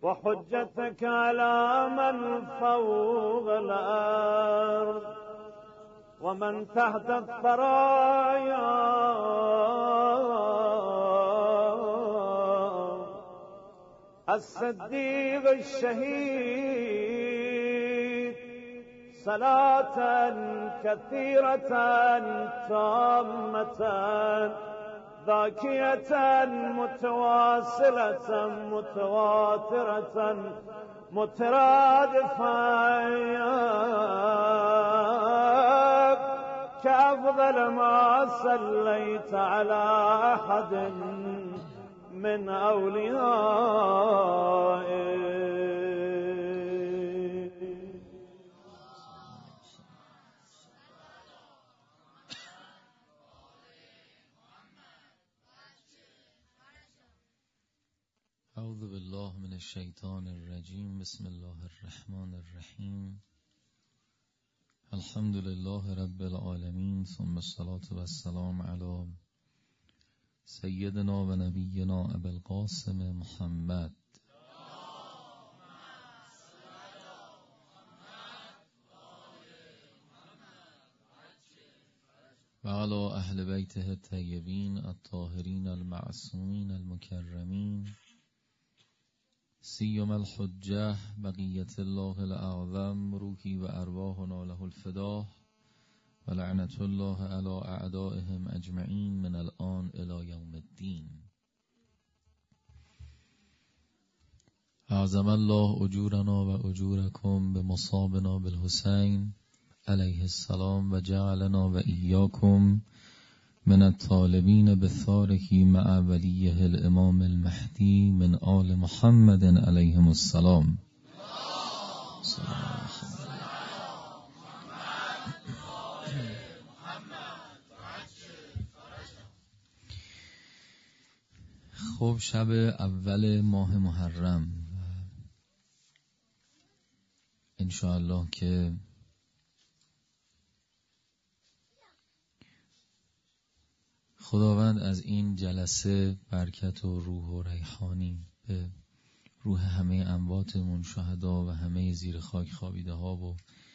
وحجتك على من فوق الأرض ومن تحت الثرايا الصديق الشهيد صلاة كثيرة تامة ذاكية متواصلة متواترة مترادفة كأفضل ما صليت على أحد من أوليائك. اعوذ بالله من الشیطان الرجیم. بسم الله الرحمن الرحیم. الحمد لله رب العالمین ثم الصلاة والسلام علی سیدنا و نبینا ابی القاسم محمد و علی اهل بیته الطیبین الطاهرین المعصومین المکرمین سیما الحجة بقیت الله الاعظم روحی و ارواحنا له الفداء و لعنت الله علی اعدائهم اجمعین من الان الی یوم الدین. اعظم الله اجورنا و اجورکم بمصابنا بالحسین علیه السلام و جعلنا و ایاکم من الطالبین بالثاره مع ولیه الامام المهدی من آل محمد علیهم السلام. خب شب اول ماه محرم انشاءالله که خداوند از این جلسه برکت و روح و ریحانی به روح همه امواتمون، شهدا و همه زیر خاک خوابیده ها و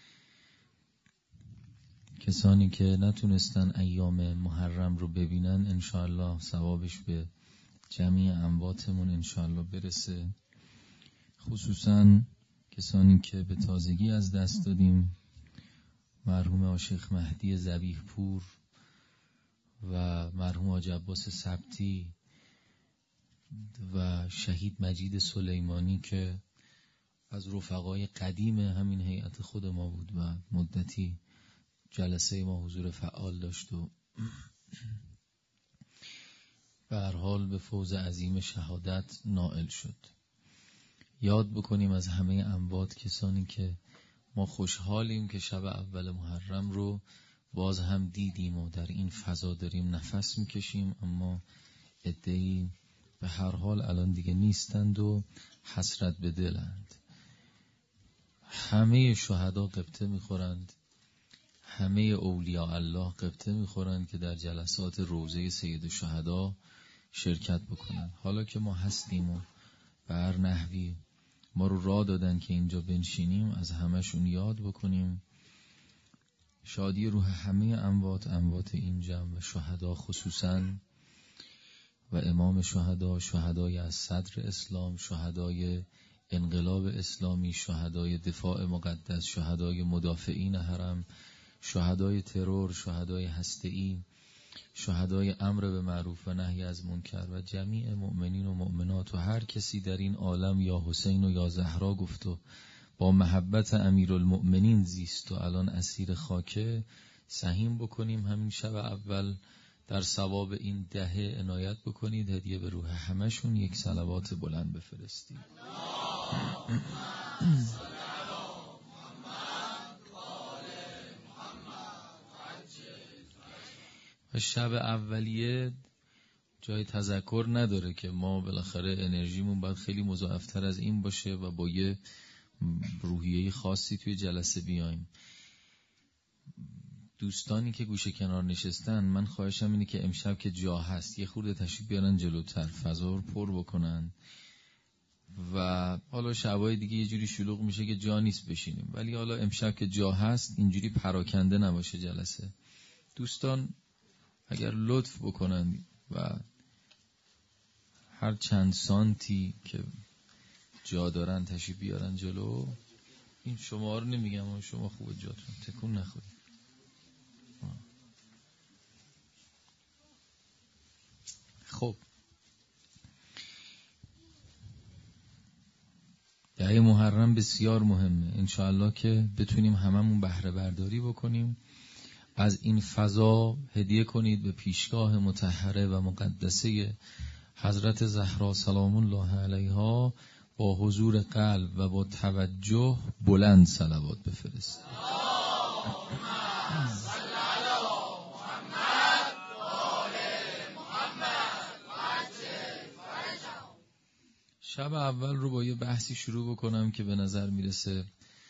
کسانی که نتونستن ایام محرم رو ببینن انشاءالله ثوابش به جمعی امواتمون انشاءالله برسه. خصوصا کسانی که به تازگی از دست دادیم، مرحوم آشیخ مهدی ذبیح پور و مرحوم حاج عباس سبتی و شهید مجید سلیمانی که از رفقای قدیم همین هیئت خود ما بود و مدتی جلسه ما حضور فعال داشت و به هر حال به فوز عظیم شهادت نائل شد. یاد بکنیم از همه اموات، کسانی که ما خوشحالیم که شب اول محرم رو باز هم دیدیم و در این فضا داریم نفس میکشیم، اما عده‌ای به هر حال الان دیگه نیستند و حسرت به دلند. همه شهدا غبطه میخورند، همه اولیاء الله غبطه میخورند که در جلسات روضه سید الشهدا شرکت بکنند. حالا که ما هستیم و به هر نحوی ما رو راه دادن که اینجا بنشینیم، از همشون یاد بکنیم. شادی روح همه اموات این جمع و شهدا خصوصا و امام شهدا، شهدای از صدر اسلام، شهدای انقلاب اسلامی، شهدای دفاع مقدس، شهدای مدافعین حرم، شهدای ترور، شهدای هسته‌ای، شهدای امر به معروف و نهی از منکر و جمیع مؤمنین و مؤمنات و هر کسی در این عالم یا حسین و یا زهرا گفت و با محبت امیرالمؤمنین زیست و الان اسیر خاکه، سهیم بکنیم همین شب اول در ثواب این دهه عنایت بکنید، هدیه به روح همشون یک صلوات بلند بفرستید. و شب اولیه جای تذکر نداره که ما بالاخره انرژیمون باید خیلی مضاعفتر از این باشه و با یه روحیه خاصی توی جلسه بیایم. دوستانی که گوشه کنار نشستن، من خواهشم اینه که امشب که جا هست یه خورده تشریف بیارن جلوتر، فضا رو پر بکنن. و حالا شبای دیگه یه جوری شلوغ میشه که جا نیست بشینیم، ولی حالا امشب که جا هست اینجوری پراکنده نباشه جلسه. دوستان اگر لطف بکنن و هر چند سانتی که جا دارن تشریف بیارن جلو. این شما رو نمیگم، شما خوبه جاتون تکون نخورید. خب دهه محرم بسیار مهمه، انشاءالله که بتونیم هممون بهره برداری بکنیم از این فضا. هدیه کنید به پیشگاه مطهره و مقدسه حضرت زهرا سلام الله علیها، با حضور قلب و با توجه بلند صلوات بفرست. شب اول رو با یه بحثی شروع بکنم که به نظر میرسه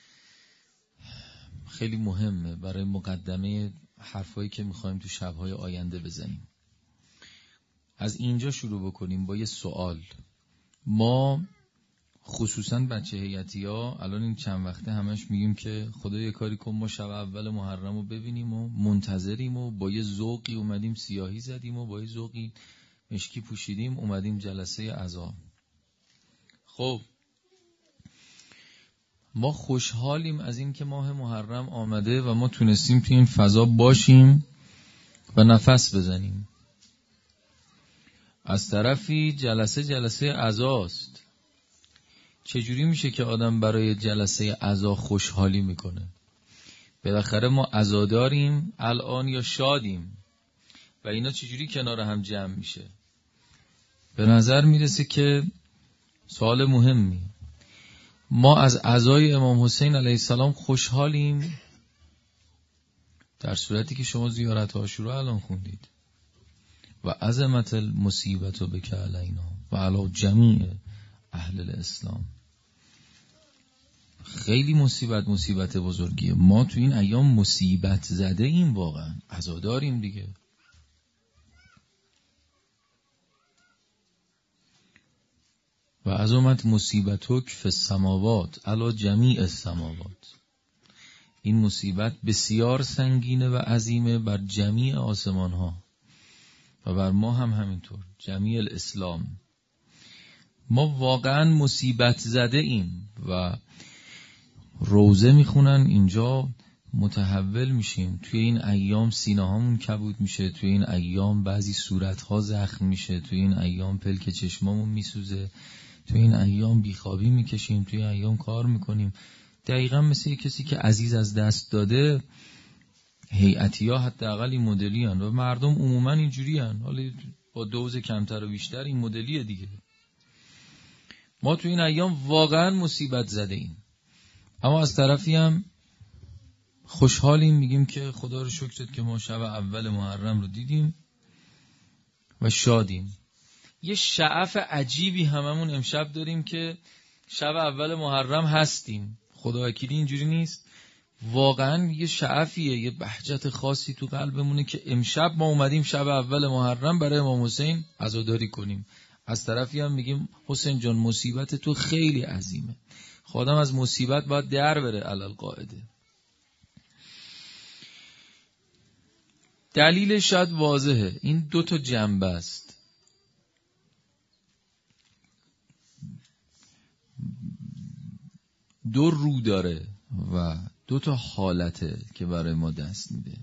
خیلی مهمه برای مقدمه حرفایی که میخوایم تو شبهای آینده بزنیم. از اینجا شروع بکنیم با یه سوال. ما خصوصا بچه هیئتی‌ها الان این چند وقته همش میگیم که خدا یه کاری کن ما شب اول محرم رو ببینیم و منتظریم و با یه ذوقی اومدیم سیاهی زدیم و با یه ذوقی مشکی پوشیدیم اومدیم جلسه عزا. خب ما خوشحالیم از این که ماه محرم آمده و ما تونستیم توی این فضا باشیم و نفس بزنیم. از طرفی جلسه عزاست. چجوری میشه که آدم برای جلسه عزا خوشحالی میکنه؟ بالاخره ما عزاداریم الان یا شادیم و اینا چجوری کنار هم جمع میشه؟ به نظر میرسه که سوال مهمی. ما از عزای امام حسین علیه السلام خوشحالیم در صورتی که شما زیارت عاشورا الان خوندید و عظمت المصیبت بک علینا و علی جمیع اهل الاسلام. خیلی مصیبت بزرگیه. ما تو این ایام مصیبت زده ایم، واقعا عزاداریم دیگه. و عظمت مصیبتک فی السماوات علی جمیع السماوات. این مصیبت بسیار سنگینه و عظیمه بر جمیع آسمان ها و بر ما هم همینطور، جمیع الاسلام. ما واقعا مصیبت زده ایم و روزه میخونن اینجا متحول میشیم. توی این ایام سینه هامون کبود میشه، توی این ایام بعضی صورت ها زخم میشه، توی این ایام پلک چشمامون میسوزه، توی این ایام بیخوابی میکشیم، توی این ایام کار میکنیم. دقیقا مثل کسی که عزیز از دست داده. هیئتی‌ها حداقل این مدلی هن و مردم عموما اینجوری هن، حالا با دوز کمتر و بیشتر این مدلیه دیگه. ما توی این ایام واقعا مصیبت زده ایم، اما از طرفی هم خوشحالیم، میگیم که خدا رو شکرت که ما شب اول محرم رو دیدیم و شادیم. یه شعف عجیبی هممون امشب داریم که شب اول محرم هستیم. خدا وکیلی اینجوری نیست، واقعا یه شعفیه، یه بهجت خاصی تو قلبمونه که امشب ما اومدیم شب اول محرم برای امام حسین عزاداری کنیم. از طرفی هم میگیم حسین جان مصیبت تو خیلی عظیمه، خودم از مصیبت باید در بره علل قاعده. دلیل شاید واضحه، این دو تا جنبه است. دو رو داره و دو تا حالته که برای ما دست میده.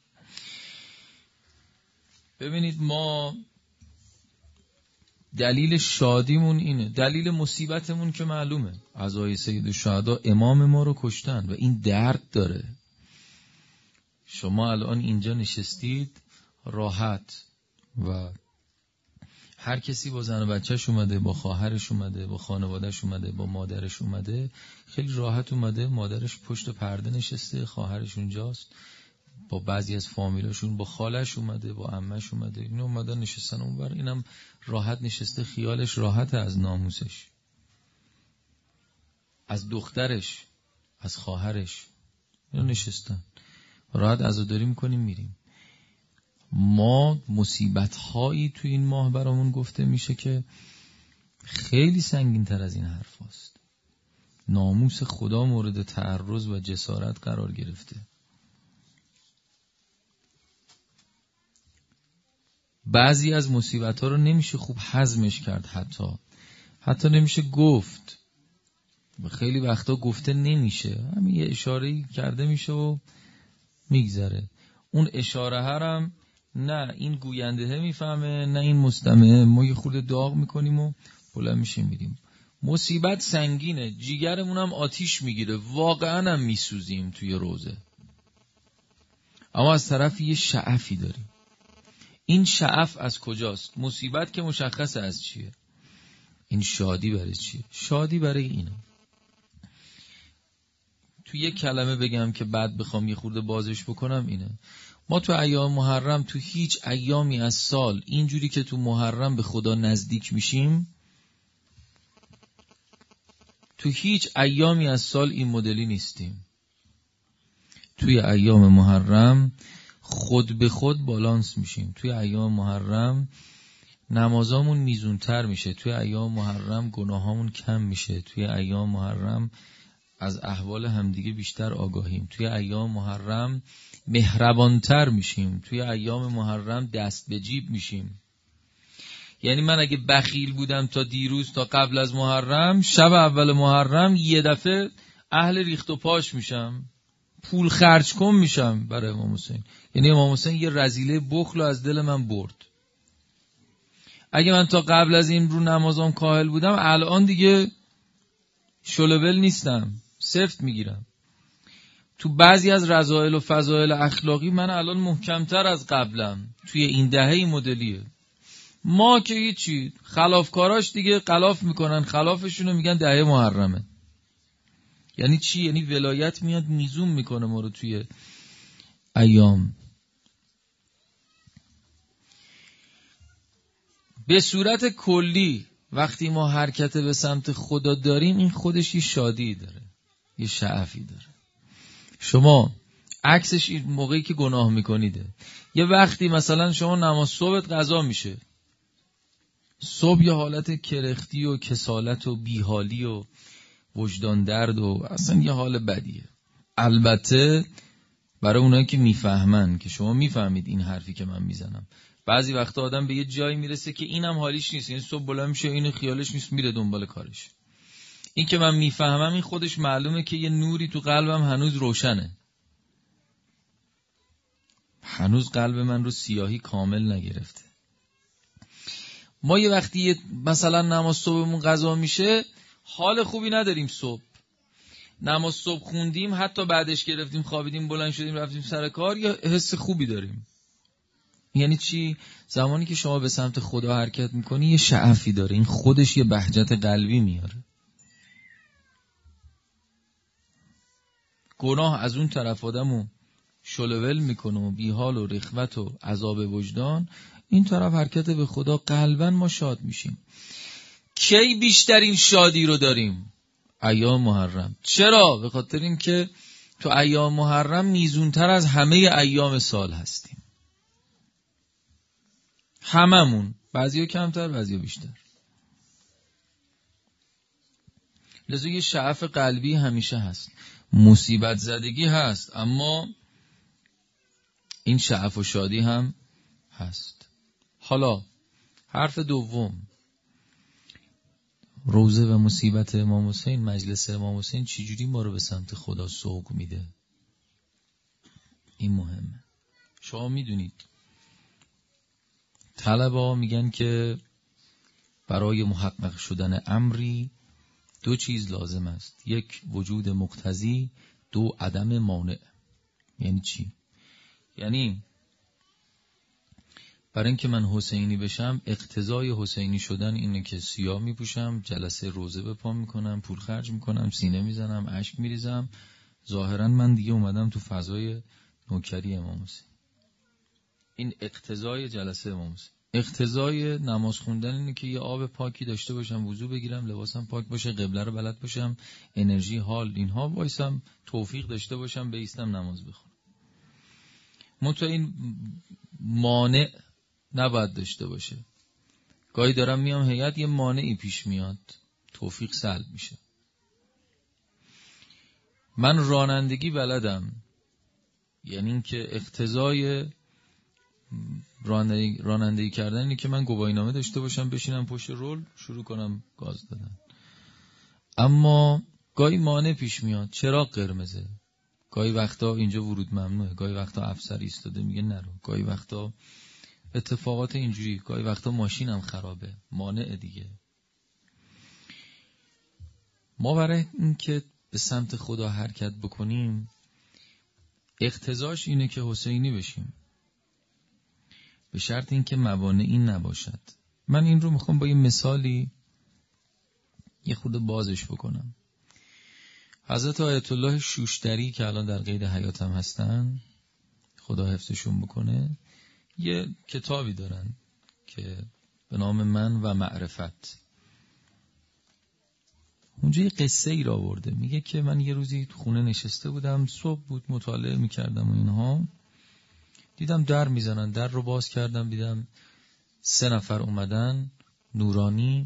ببینید ما دلیل شادیمون اینه، دلیل مصیبتمون که معلومه، عزای سید الشهدا امام ما رو کشتن و این درد داره. شما الان اینجا نشستید راحت و هر کسی با زن و بچهش اومده، با خواهرش اومده، با خانوادهش اومده، با مادرش اومده، خیلی راحت اومده. مادرش پشت پرده نشسته، خواهرش اونجاست، با بعضی از فامیلاشون، با خالش اومده، با عمش اومده، اینا اومدن نشستن اونور، اینم راحت نشسته، خیالش راحت از ناموسش، از دخترش، از خواهرش، اینا نشستن راحت عزاداری میکنیم میریم. ما مصیبت هایی تو این ماه برامون گفته میشه که خیلی سنگین تر از این حرف هست. ناموس خدا مورد تعرض و جسارت قرار گرفته. بعضی از مصیبت‌ها رو نمیشه خوب هضمش کرد، حتی نمیشه گفت. خیلی وقتا گفته نمیشه، همین یه اشاره‌ای کرده میشه و میگذره. اون اشاره هم نه این گوینده میفهمه نه این مستمع. ما یه خورده داغ میکنیم و بلند میشیم میریم. مصیبت سنگینه، جیگرمون هم آتیش میگیره، واقعا هم میسوزیم توی روزه. اما از طرفی یه شعفی داریم. این شعف از کجاست؟ مصیبت که مشخصه از چیه. این شادی برای چیه؟ شادی برای اینه. تو یک کلمه بگم که بعد بخوام یه خورده بازش بکنم اینه: ما تو ایام محرم، تو هیچ ایامی از سال اینجوری که تو محرم به خدا نزدیک میشیم، تو هیچ ایامی از سال این مدلی نیستیم. توی ایام محرم خود به خود بالانس میشیم. توی ایام محرم نمازامون میزونتر میشه. توی ایام محرم گناهامون کم میشه. توی ایام محرم از احوال همدیگه بیشتر آگاهیم. توی ایام محرم مهربانتر میشیم. توی ایام محرم دست به جیب میشیم. یعنی من اگه بخیل بودم تا دیروز، تا قبل از محرم، شب اول محرم یه دفعه اهل ریخت و پاش میشم، پول خرج کن میشم برای امام حسین. یعنی امام حسین یه رذیله بخل از دل من برد. اگه من تا قبل از این رو نمازم کاهل بودم، الان دیگه شلوول نیستم، سفت میگیرم. تو بعضی از رذائل و فضائل اخلاقی من الان محکمتر از قبلم. توی این دهه مدلیه. ما که هیچی، خلافکاراش دیگه خلاف میکنن، خلافشونو میگن دهه محرمه. یعنی چی؟ یعنی ولایت میاد میزون میکنه ما رو توی ایام. به صورت کلی وقتی ما حرکت به سمت خدا داریم، این خودش یه شادی داره، یه شعفی داره. شما عکسش این موقعی که گناه میکنیده. یه وقتی مثلا شما نماز صبحت قضا میشه، صبح یه حالت کرختی و کسالت و بیحالی و وجدان درد و اصلا یه حال بدیه. البته برای اونایی که میفهمن، که شما میفهمید این حرفی که من میزنم، بعضی وقتا آدم به یه جایی میرسه که اینم حالیش نیست، یعنی صبح بلند میشه این خیالش نیست، میره دنبال کارش. این که من میفهمم این خودش معلومه که یه نوری تو قلبم هنوز روشنه. هنوز قلب من رو سیاهی کامل نگرفته. ما یه وقتی مثلا نماز صبحمون قضا میشه، حال خوبی نداریم. صبح نماز صبح خوندیم، حتی بعدش گرفتیم خوابیدیم بلند شدیم رفتیم سر کار، یا حس خوبی داریم. یعنی چی؟ زمانی که شما به سمت خدا حرکت میکنی یه شعفی داره، این خودش یه بهجت قلبی میاره. گناه از اون طرف آدمو شلول میکنه و بیحال و رخوت و عذاب وجدان، این طرف حرکت به خدا، قلبا ما شاد میشیم. کی بیشترین شادی رو داریم؟ ایام محرم. چرا؟ به خاطر این که تو ایام محرم میزونتر از همه ایام سال هستیم. هممون، بعضیا کمتر بعضیا بیشتر. لذا یه شعف قلبی همیشه هست. مصیبت زدگی هست، اما این شعف و شادی هم هست. حالا حرف دوم، روزه و مصیبت امام حسین، مجلس امام حسین چجوری ما رو به سمت خدا سوق میده؟ این مهمه. شما میدونید طلبا میگن که برای محقق شدن امری 2 چیز لازم است: 1 وجود مقتضی، 2 عدم مانع. یعنی چی؟ یعنی برای اینکه من حسینی بشم، اقتضای حسینی شدن اینه که سیاه میپوشم، جلسه روزه به پا میکنم، پول خرج میکنم، سینه میزنم، اشک میریزم، ظاهرا من دیگه اومدم تو فضای نوکری امام حسین. این اقتضای جلسه امام حسین. اقتضای نماز خوندن اینه که یه آب پاکی داشته باشم، وضو بگیرم، لباسم پاک باشه، قبله رو بلد باشم، انرژی، حال، اینها وایسم، توفیق داشته باشم بایستم نماز بخونم. منتها این مانع نباید داشته باشه. گاهی دارم میام هیئت یه مانعی پیش میاد، توفیق سلب میشه. من رانندگی بلدم، یعنی این که اقتضای رانندگی کردن اینه که من گواهینامه داشته باشم، بشینم پشت رول شروع کنم گاز دادن. اما گاهی مانع پیش میاد، چراغ قرمزه، گاهی وقتا اینجا ورود ممنوعه، گاهی وقتا افسر ایستاده میگه نرو، گاهی وقتا اتفاقات اینجوری، گاهی وقتا ماشینم خرابه، مانع دیگه. ما برای این که به سمت خدا حرکت بکنیم اقتضاش اینه که حسینی بشیم، به شرط این که موانعی نباشد. من این رو میخوام با یه مثالی یه خورده بازش بکنم. حضرت آیت الله شوشتری که الان در قید حیاتم هستن، خدا حفظشون بکنه، یه کتابی دارن که به نام من و معرفت. اونجا یه قصه ای را آورده، میگه که من یه روزی خونه نشسته بودم، صبح بود، مطالعه میکردم و اینها، دیدم در میزنن، در رو باز کردم، دیدم 3 نفر اومدن، نورانی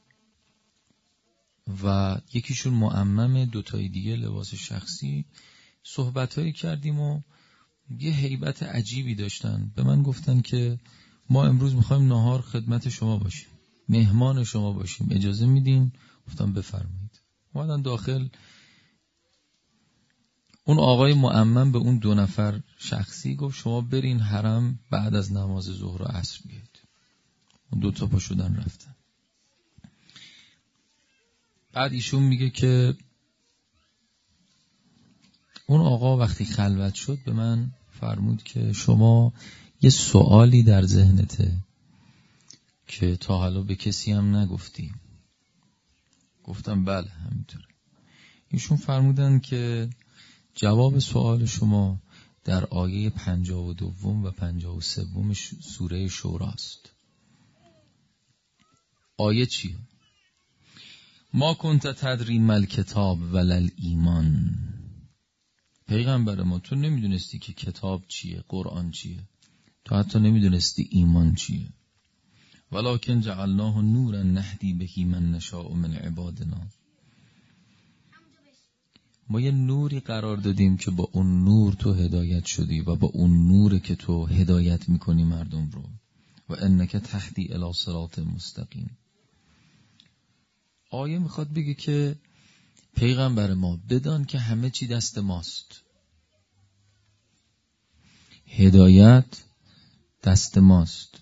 و یکیشون معمم، 2 تای دیگه لباس شخصی. صحبتایی کردیم و یه هیبت عجیبی داشتن. به من گفتن که ما امروز میخوایم نهار خدمت شما باشیم، مهمان شما باشیم، اجازه میدین؟ گفتم بفرمایید. اومدن داخل. اون آقای معمم به اون 2 نفر شخصی گفت شما برین حرم بعد از نماز ظهر و عصر بیاید. اون 2 تا پا شدن رفتن. بعد ایشون میگه که اون آقا وقتی خلوت شد به من فرمود که شما یه سوالی در ذهنته که تا حالا به کسی هم نگفتی. گفتم بله همینطوره. ایشون فرمودن که جواب سوال شما در آیه 52 و 53 سوره شورا است. آیه چیه؟ ما کنت تدری مل کتاب ولل ایمان. پیغمبر ما تو نمیدونستی که کتاب چیه، قرآن چیه، تو حتی نمیدونستی ایمان چیه. ولکن جعلناه نورا نهدی بهی من نشاء من عبادنا. ما یه نوری قرار دادیم که با اون نور تو هدایت شدی و با اون نور که تو هدایت میکنی مردم رو. و انک تهدی الی صراط مستقیم. آیه میخواد بگه که پیغمبر ما بدان که همه چی دست ماست، هدایت دست ماست.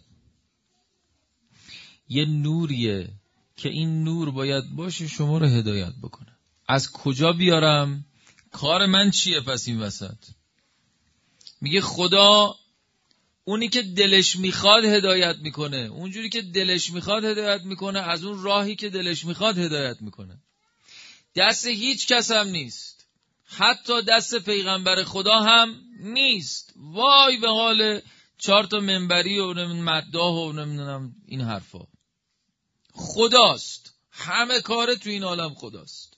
یه نوریه که این نور باید باشه شما رو هدایت بکنه. از کجا بیارم؟ کار من چیه پس این وسط؟ میگه خدا اونی که دلش میخواد هدایت میکنه، اونجوری که دلش میخواد هدایت میکنه، از اون راهی که دلش میخواد هدایت میکنه. دست هیچ کس هم نیست، حتی دست پیغمبر خدا هم نیست. وای به حال 4 تا منبری و مداح و نمیدونم این حرفا. خداست، همه کار تو این عالم خداست.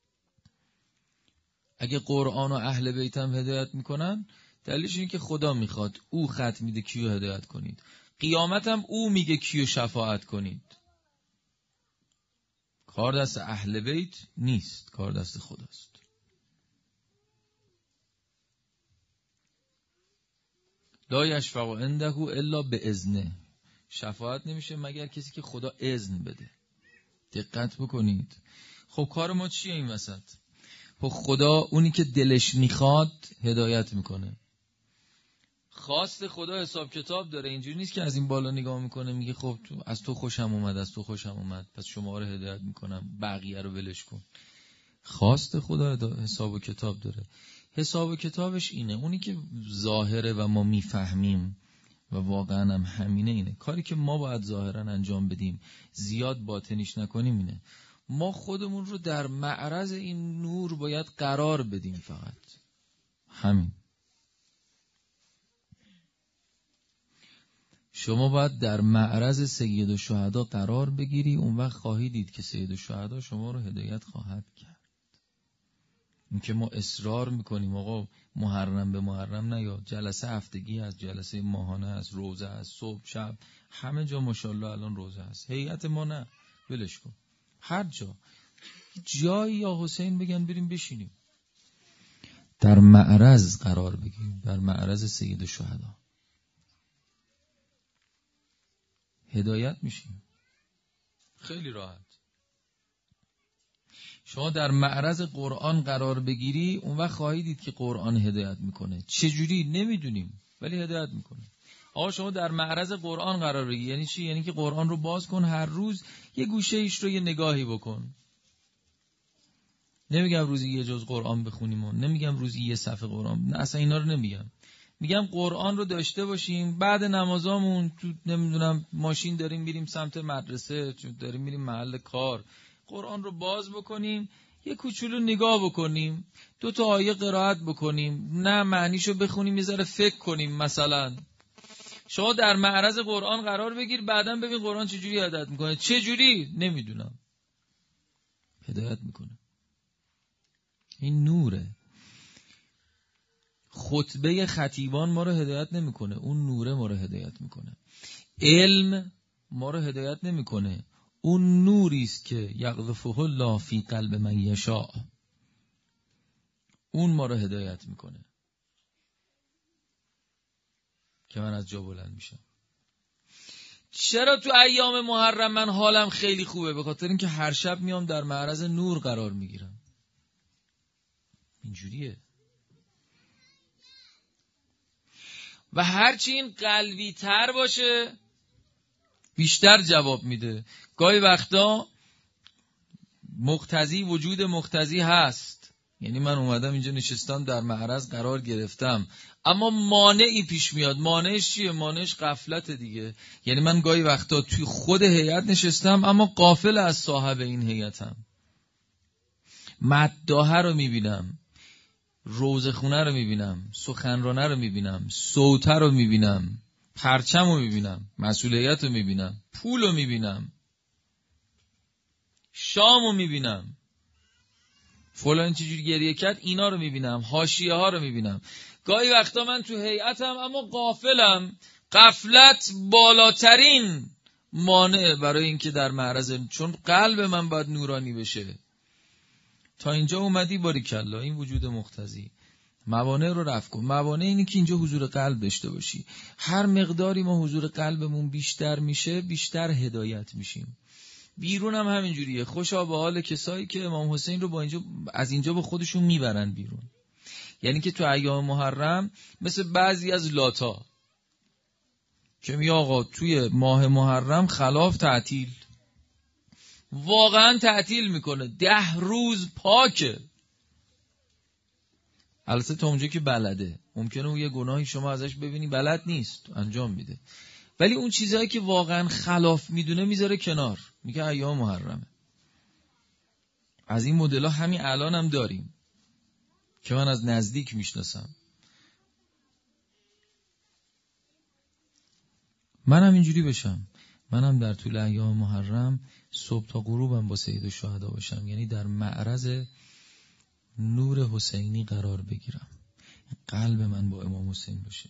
اگه قرآن و اهل بیت هم هدایت میکنن، دلیلش اینه که خدا میخواد، او خط میده کیو هدایت کنید. قیامت هم او میگه کیو شفاعت کنید. کار دست اهل بیت نیست، کار دست خداست. لا یشفع عنده الا باذنه. شفاعت نمیشه مگر کسی که خدا اذن بده. دقت بکنید. خب کار ما چیه این وسط؟ خب خدا اونی که دلش میخواد هدایت میکنه. خواست خدا حساب کتاب داره، اینجوری نیست که از این بالا نگاه میکنه میگه خب از تو خوشم اومد، از تو خوشم اومد، پس شما رو هدایت میکنم، بقیه رو ولش کن. خواست خدا حساب و کتاب داره. حساب و کتابش اینه، اونی که ظاهره و ما میفهمیم و واقعا هم همینه، اینه کاری که ما باید ظاهرا انجام بدیم، زیاد باطنیش نکنیم. اینه ما خودمون رو در معرض این نور باید قرار بدیم، فقط همین. شما باید در معرض سید الشهدا قرار بگیری، اون وقت خواهی دید که سید الشهدا شما رو هدایت خواهد کرد. اینکه ما اصرار میکنیم آقا محرم به محرم نیا، جلسه هفتگی هست، جلسه ماهانه هست، روزه هست، صبح شب همه جا ماشاءالله الان روزه هست. هیئت ما نه، ولش کن. هر جایی یا حسین بگن بریم بشینیم، در معرض قرار بگیریم، در معرض سید الشهدا هدایت میشیم. خیلی راحت. شما در معرض قرآن قرار بگیری، اون وقت خواهید دید که قرآن هدایت میکنه. چجوری نمیدونیم ولی هدایت میکنه. آقا شما در معرض قرآن قرار بگیری یعنی چی؟ یعنی که قرآن رو باز کن، هر روز یه گوشه ایش رو یه نگاهی بکن. نمیگم روزی یه جز قرآن بخونیم و نمیگم روزی یه صفحه قرآن، نه اصلا اینا رو نمیگم. میگم قرآن رو داشته باشیم، بعد نمازامون تو نمیدونم ماشین داریم میریم سمت مدرسه، داریم میریم محل کار، قرآن رو باز بکنیم، یه کوچولو نگاه بکنیم، 2 تا آیه قرائت بکنیم، نه معنیشو بخونیم، یه ذره فکر کنیم. مثلا شما در معرض قرآن قرار بگیر، بعداً ببین قرآن چجوری هدایت میکنه. چجوری نمیدونم، هدایت میکنه. این نوره. خطبه خطیبان ما رو هدایت نمیکنه، اون نوره ما رو هدایت میکنه. علم ما رو هدایت نمیکنه، اون نوری است که یقذفه الله فی قلب من یشاء، اون ما رو هدایت میکنه. که من از جا بلند میشم. چرا تو ایام محرم من حالم خیلی خوبه؟ به خاطر اینکه هر شب میام در معرض نور قرار میگیرم. اینجوریه. و هرچی این قلبی تر باشه بیشتر جواب میده. گاهی وقتا مقتضی، وجود مقتضی هست، یعنی من اومدم اینجا نشستم در معرض قرار گرفتم، اما مانعی پیش میاد. مانعش چیه؟ مانعش غفلت دیگه. یعنی من گاهی وقتا توی خود هیئت نشستم اما غافل از صاحب این هیئتم. مداحه رو میبینم، روزخونه رو میبینم، سخنرانه رو میبینم، صوته رو میبینم، پرچم رو میبینم، مسئولیت رو میبینم، پول رو میبینم، شام رو میبینم، فلان چجوری گریه کرد، اینا رو میبینم، حاشیه ها رو میبینم. گاهی وقتا من تو هیئتم اما غافلم. غفلت بالاترین مانع برای اینکه در معرض، چون قلب من باید نورانی بشه. تا اینجا اومدی باریکلا، این وجود مقتضی. موانع رو رفع کن. موانع اینه که اینجا حضور قلب داشته باشی. هر مقداری ما حضور قلبمون بیشتر میشه بیشتر هدایت میشیم. بیرون هم همینجوریه. خوشا به حال کسایی که امام حسین رو از اینجا به خودشون میبرن بیرون. یعنی که تو ایام محرم مثل بعضی از لاتا که می آقا توی ماه محرم خلاف تعطیل، واقعا تعطیل میکنه، 10 روز پاکه. البته تا اونجا که بلده، ممکنه اون یه گناهی شما ازش ببینی بلد نیست انجام میده، ولی اون چیزایی که واقعا خلاف میدونه میذاره کنار، میگه ایام محرمه. از این مدل‌ها همین الان هم داریم که من از نزدیک میشناسم. منم اینجوری بشم، منم در طول ایام محرم صبح تا غروبم با سید الشهدا باشم، یعنی در معرض نور حسینی قرار بگیرم، قلب من با امام حسین باشه.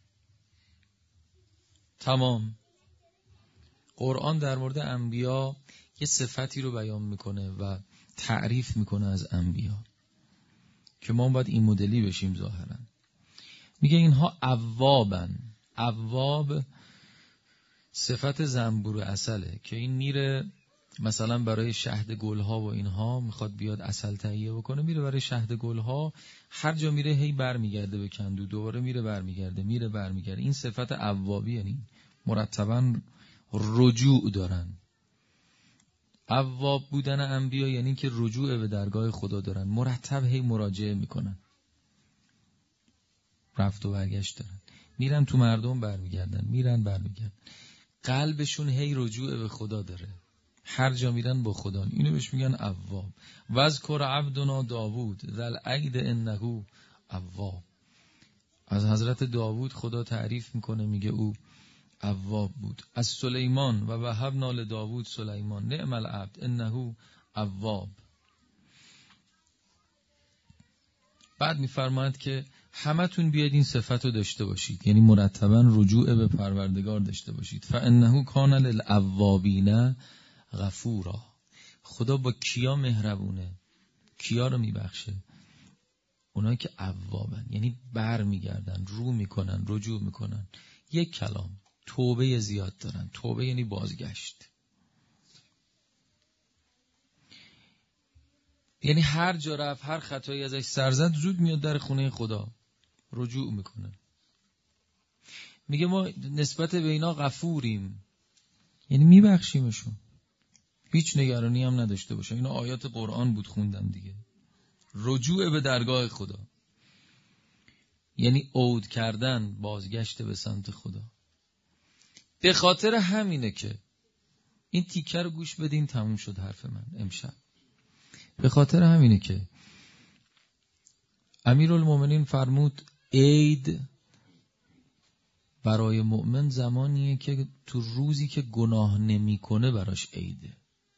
تمام. قرآن در مورد انبیا یه صفتی رو بیان میکنه و تعریف میکنه از انبیا که ما باید این مدلی بشیم. ظاهرا میگه اینها اوابن. اواب صفت زنبور عسله که این میره مثلا برای شهد گلها و اینها میخواد بیاد عسل تهیه بکنه، میره برای شهد گلها، هر جا میره هی برمیگرده به کندو، دوباره میره برمیگرده. این صفت اوابی، یعنی مرتبا رجوع دارن. اواب بودن انبیا یعنی که رجوع به درگاه خدا دارن، مرتب هی مراجعه میکنن، رفت و برگشت دارن، میرن تو مردم برمیگردن، برمیگردن. قلبشون هی رجوع به خدا داره، هر جا میرن با خدا. اینو بهش میگن اواب. واذکر عبدنا داوود ذل عید انه اواب. از حضرت داوود خدا تعریف میکنه، میگه او اواب بود. از سلیمان و وهبنا لداوود سلیمان نعم العبد انه اواب. بعد میفرماید که همتون بیاید این صفت رو داشته باشید، یعنی مرتبا رجوع به پروردگار داشته باشید. فانه کان للاوابین غفورا. خدا با کیا مهربونه؟ کیا رو میبخشه؟ اونایی که اوابن، یعنی بر میگردن، رو میکنن، رجوع میکنن. یک کلام، توبه زیاد دارن. توبه یعنی بازگشت، یعنی هر جا رفت، هر خطایی ازش سر زد، زود میاد در خونه خدا رجوع میکنه. میگه ما نسبت به اینا غفوریم، یعنی میبخشیمشون، هیچ نگرانی هم نداشته باشه. اینا آیات قرآن بود خوندم دیگه. رجوع به درگاه خدا یعنی عود کردن، بازگشت به سمت خدا. به خاطر همینه که این تیکه رو گوش بدین، تموم شد حرف من امشب. به خاطر همینه که امیرالمومنین فرمود عید برای مؤمن زمانیه که تو روزی که گناه نمیکنه براش عیده.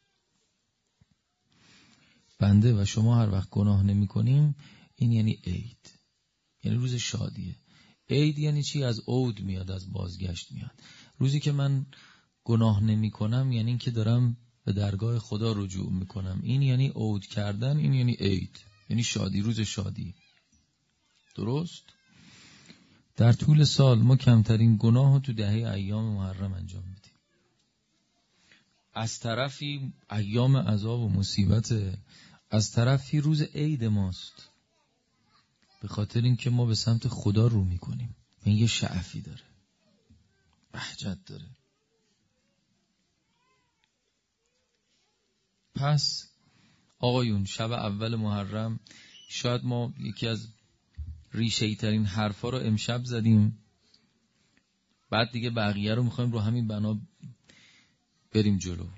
بنده و شما هر وقت گناه نمیکنیم این یعنی عید، یعنی روز شادیه. عید یعنی چی؟ از عود میاد، از بازگشت میاد. روزی که من گناه نمیکنم یعنی این که دارم به درگاه خدا رجوع میکنم. این یعنی عود کردن، این یعنی عید، یعنی شادی، روز شادی. درست؟ در طول سال ما کمترین گناه رو تو دهه ایام محرم انجام میدیم. از طرفی ایام عذاب و مصیبت، از طرفی روز عید ماست، به خاطر اینکه ما به سمت خدا رو میکنیم. این یه شعفی داره، بهجت داره. پس آقایون، شب اول محرم شاید ما یکی از ریشه‌ای ترین حرفا رو امشب زدیم، بعد دیگه بقیه رو میخوایم رو همین بنا بریم جلو.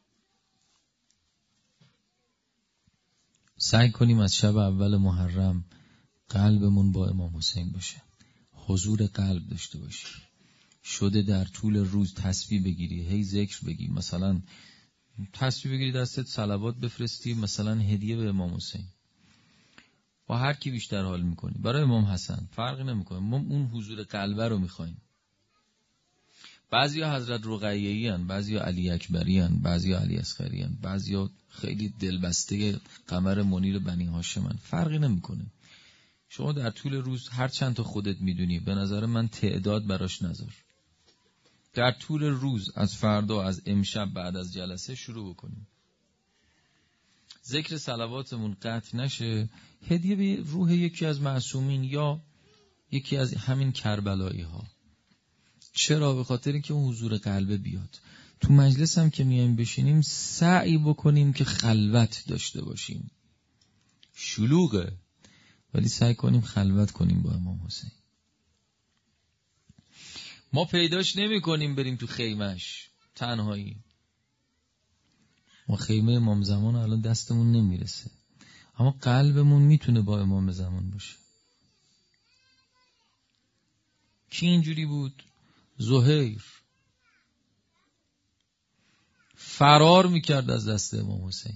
سعی کنیم از شب اول محرم قلبمون با امام حسین باشه، حضور قلب داشته باشیم. شده در طول روز تسبیح بگیری، هی ذکر بگی، مثلا تسبیح بگیری دستت، صلوات بفرستی، مثلا هدیه به امام حسین. با هر کی بیشتر حال میکنی، برای امام حسن فرقی نمیکنه، ما اون حضور قلبه رو میخوایم. بعضیا حضرت رقیه‌ای ان، بعضیا علی اکبری ان، بعضیا علی اصغری ان، بعضیا خیلی دلبسته قمر منیر بنی هاشم ان. فرقی نمیکنه. شما در طول روز هر چند تا خودت میدونی، به نظر من تعداد براش نذار. در طول روز از فردا، از امشب بعد از جلسه شروع بکنیم. ذکر صلواتمون قطع نشه، هدیه به روح یکی از معصومین یا یکی از همین کربلایی ها. چرا؟ به خاطر اینکه اون حضور قلبه بیاد. تو مجلس هم که میایم بشینیم سعی بکنیم که خلوت داشته باشیم. شلوغه ولی سعی کنیم خلوت کنیم با امام حسین. ما پیداش نمی کنیم بریم تو خیمش تنهایی. ما خیمه امام زمان الان دستمون نمیرسه، اما قلبمون میتونه با امام زمان باشه. کی اینجوری بود؟ زهیر فرار میکرد از دست امام حسین.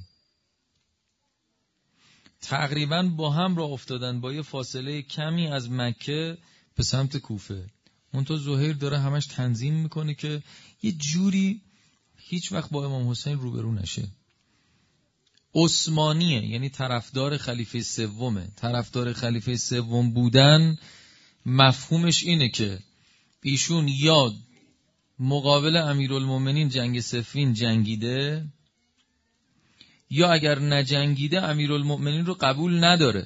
تقریبا با هم راه افتادن، با یه فاصله کمی از مکه به سمت کوفه. منتها زهیر داره همش تنظیم میکنه که یه جوری هیچ وقت با امام حسین روبرو نشه. عثمانیه، یعنی طرفدار خلیفه سومه. طرفدار خلیفه سوم بودن مفهومش اینه که ایشون یا مقابل امیرالمومنین جنگ صفین جنگیده، یا اگر نجنگیده امیرالمومنین رو قبول نداره.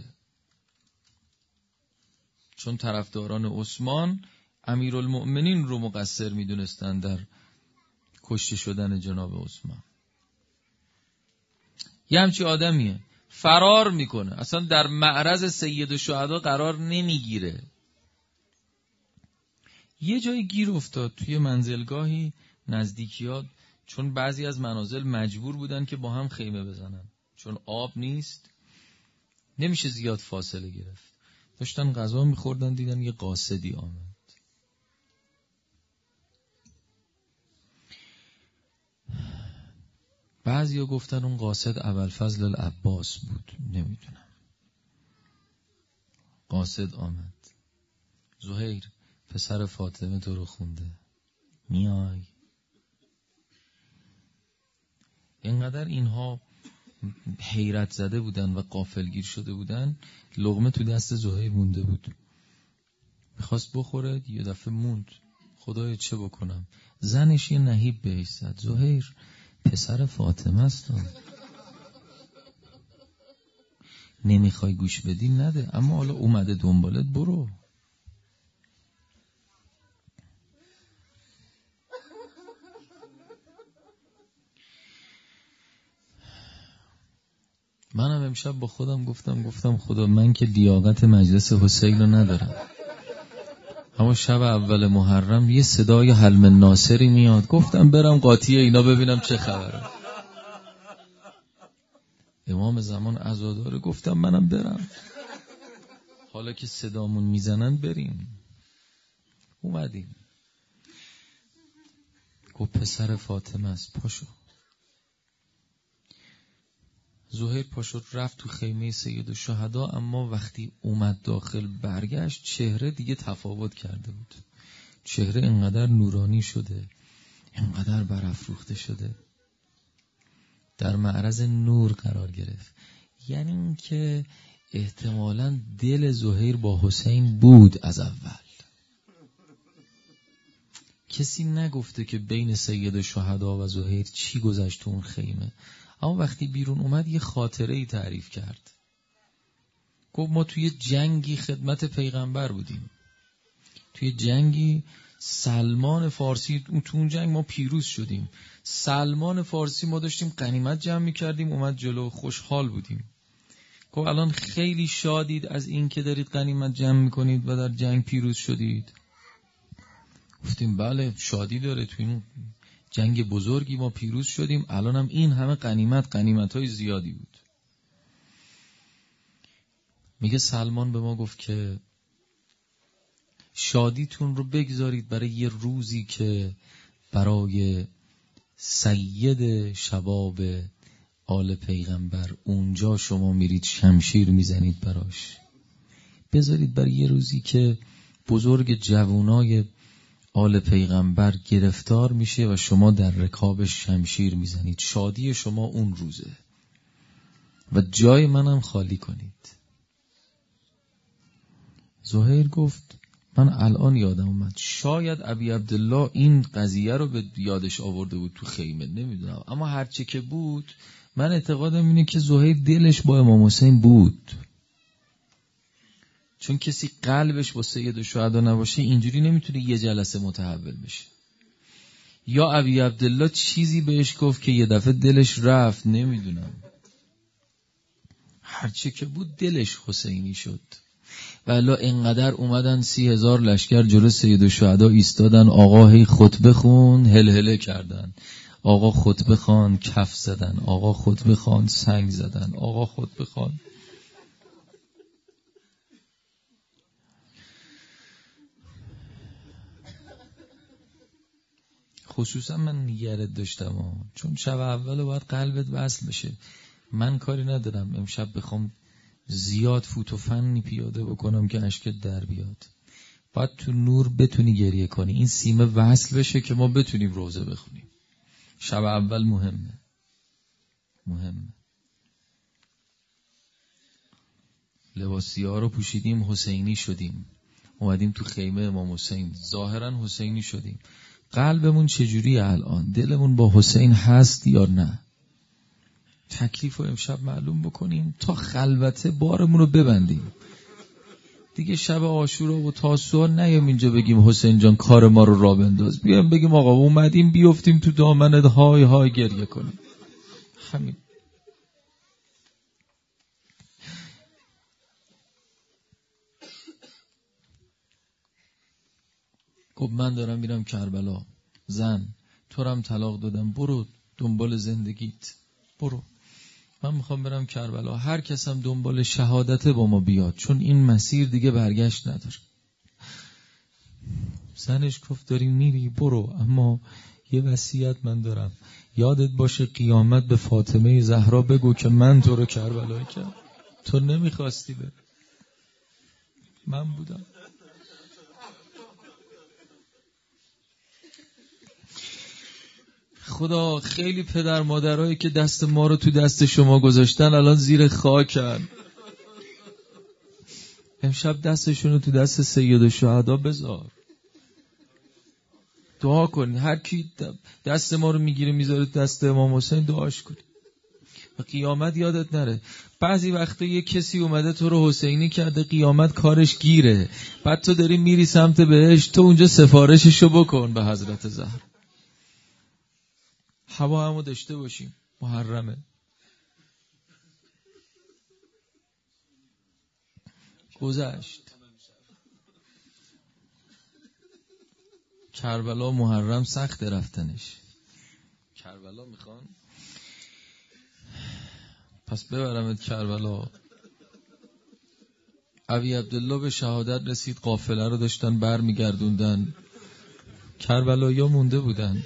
چون طرفداران عثمان امیرالمومنین رو مقصر میدونستن در کشته شدن جناب عثمان. یه همچی آدمیه، فرار میکنه، اصلا در معرض سید الشهدا قرار نمیگیره. یه جایی گیر افتاد توی منزلگاهی نزدیکیات، چون بعضی از منازل مجبور بودن که با هم خیمه بزنن، چون آب نیست نمیشه زیاد فاصله گرفت. داشتن غذا میخوردن، دیدن یه قاصدی آمد. بعضیا گفتن اون قاصد ابوالفضل العباس بود، نمیدونم. قاصد آمد. زهیر پسر فاطمه تو رو خونده، میای؟ اینقدر اینها حیرت زده بودن و غافلگیر شده بودن، لقمه تو دست زهیر مونده بود، میخواست بخوره، یه دفعه موند. خدایا چه بکنم؟ زنش یه نهیب بهش زد، زهیر پسر فاطمه است، نمیخوای گوش بدی نده، اما حالا اومده دنبالت، برو. منم امشب با خودم گفتم خدا، من که لیاقت مجلس حسین رو ندارم، اما شب اول محرم یه صدای حلم ناصری میاد، گفتم برم قاطی اینا ببینم چه خبره. امام زمان عزاداره، گفتم منم برم، حالا که صدامون میزنن بریم. اومدیم، گفت پسر فاطمه است، پاشو. زهیر پاشد رفت تو خیمه سیدالشهدا، اما وقتی اومد داخل برگشت، چهره دیگه تفاوت کرده بود. چهره انقدر نورانی شده، انقدر برافروخته شده، در معرض نور قرار گرفت. یعنی این که احتمالاً دل زهیر با حسین بود از اول. کسی نگفته که بین سیدالشهدا و زهیر چی گذشت تو اون خیمه، اما وقتی بیرون اومد یه خاطره ای تعریف کرد. گفت ما توی جنگی خدمت پیغمبر بودیم، توی جنگی سلمان فارسی، تو اون جنگ ما پیروز شدیم. سلمان فارسی ما داشتیم غنیمت جمع می‌کردیم، اومد جلو، خوشحال بودیم. گفت الان خیلی شادید از این که دارید غنیمت جمع می‌کنید و در جنگ پیروز شدید؟ گفتیم بله، شادی داره، توی این جنگ بزرگی ما پیروز شدیم، الان هم این همه غنیمت‌های زیادی بود. میگه سلمان به ما گفت که شادیتون رو بگذارید برای یه روزی که برای سید شباب آل پیغمبر اونجا شما میرید شمشیر میزنید براش، بذارید برای یه روزی که بزرگ جوانای آل پیغمبر گرفتار میشه و شما در رکابش شمشیر میزنید، شادی شما اون روزه و جای منم خالی کنید. زهیر گفت من الان یادم اومد، شاید ابی عبدالله این قضیه رو به یادش آورده بود تو خیمه، نمیدونم، اما هرچه که بود من اعتقادم اینه که زهیر دلش با امام حسین بود، چون کسی قلبش با سیدالشهدا نباشه اینجوری نمیتونه یه جلسه متحول بشه. یا ابی عبدالله چیزی بهش گفت که یه دفعه دلش رفت، نمیدونم، هرچه که بود دلش حسینی شد. والا اینقدر اومدن 30,000 لشکر جلو سیدالشهدا ایستادن، آقا هی خطبه خون، هلهله کردن، آقا خطبه خوان، کف زدن، آقا خطبه خوان، سنگ زدن، آقا خطبه خوان. خصوصا من نگرت داشتم چون شب اول باید قلبت وصل بشه. من کاری ندارم امشب بخوام زیاد فوت و فنی پیاده بکنم که اشکت در بیاد، باید تو نور بتونی گریه کنی، این سیمه وصل بشه که ما بتونیم روزه بخونیم. شب اول مهمه. لباسی ها رو پوشیدیم، حسینی شدیم، اومدیم تو خیمه امام حسین، ظاهرا حسینی شدیم. قلبمون چجوری الان؟ دلمون با حسین هست یا نه؟ تکلیف رو امشب معلوم بکنیم تا خلوته بارمون رو ببندیم. دیگه شب عاشورا و تاسوعا نیام اینجا بگیم حسین جان کار ما رو راه بنداز، بیام بگیم آقا اومدیم بیفتیم تو دامنت، های های گریه کنیم. همین. خب من دارم میرم کربلا، زن تو رو هم طلاق دادم، برو دنبال زندگیت، برو. من میخوام برم کربلا، هر کسم دنبال شهادت با ما بیاد، چون این مسیر دیگه برگشت نداره. زنش گفت داری میری برو، اما یه وصیت من دارم، یادت باشه قیامت به فاطمه زهرا بگو که من تو رو کربلا کردم، تو نمیخواستی بری. من بودم. خدا خیلی پدر مادرایی که دست ما رو تو دست شما گذاشتن الان زیر خاکن. امشب دستشون رو تو دست سید الشهدا بذار، دعا کن. هر کی دست ما رو میگیره میذاره دست امام حسین، دعاش کن و قیامت یادت نره. بعضی وقتا یه کسی اومده تو رو حسینی کرده، قیامت کارش گیره، بعد تو داری میری سمت بهشت، تو اونجا سفارششو بکن به حضرت زهرا. هوا همو داشته باشیم، محرمه. گذشت کربلا، محرم سخت رفتنش. کربلا میخوان پس ببرمت کربلا. ابی عبدالله به شهادت رسید، قافله رو داشتن بر میگردوندن، کربلایی‌ها مونده بودن.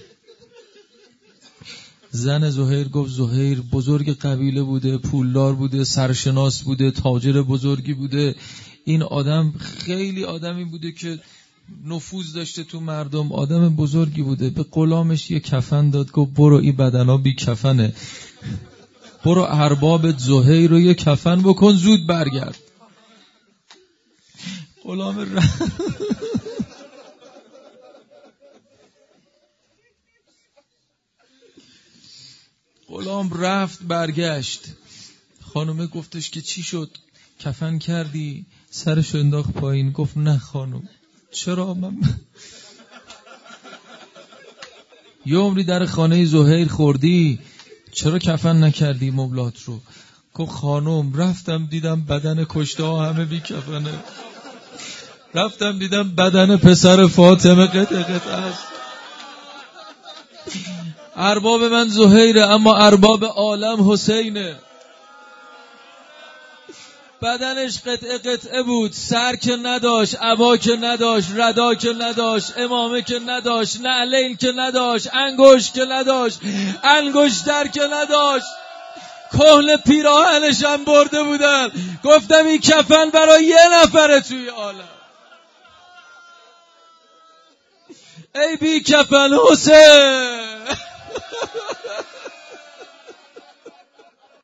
زن زهیر گفت زهیر بزرگ قبیله بوده، پولدار بوده، سرشناس بوده، تاجر بزرگی بوده. این آدم خیلی آدمی بوده که نفوذ داشته تو مردم، آدم بزرگی بوده. به غلامش یه کفن داد، گفت برو این بدنا بی کفنه، برو ارباب زهیر رو یه کفن بکن، زود برگرد. غلام رفت برگشت. خانومه گفتش که چی شد؟ کفن کردی؟ سرش انداخت پایین، گفت نه خانوم. چرا؟ من یه عمری در خانه زهیر خوردی، چرا کفن نکردی مبلات رو؟ گفت خانوم رفتم دیدم بدن کشته ها همه بی کفنه، رفتم دیدم بدن پسر فاطمه قطعه قطعه است. ارباب من زهیره اما ارباب عالم حسینه. بدنش قطعه قطعه بود، سر که نداشت، عبا که نداشت، ردا که نداشت، امامه که نداشت، نعلین که نداشت، انگشت که نداشت، انگشتر که نداشت، کهل پیراهنش هم برده بودن. گفتم این کفن برای یه نفره توی عالم. ای بی کفن حسین.